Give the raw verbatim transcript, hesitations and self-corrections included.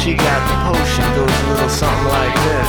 She got the potion, goes a little something like this.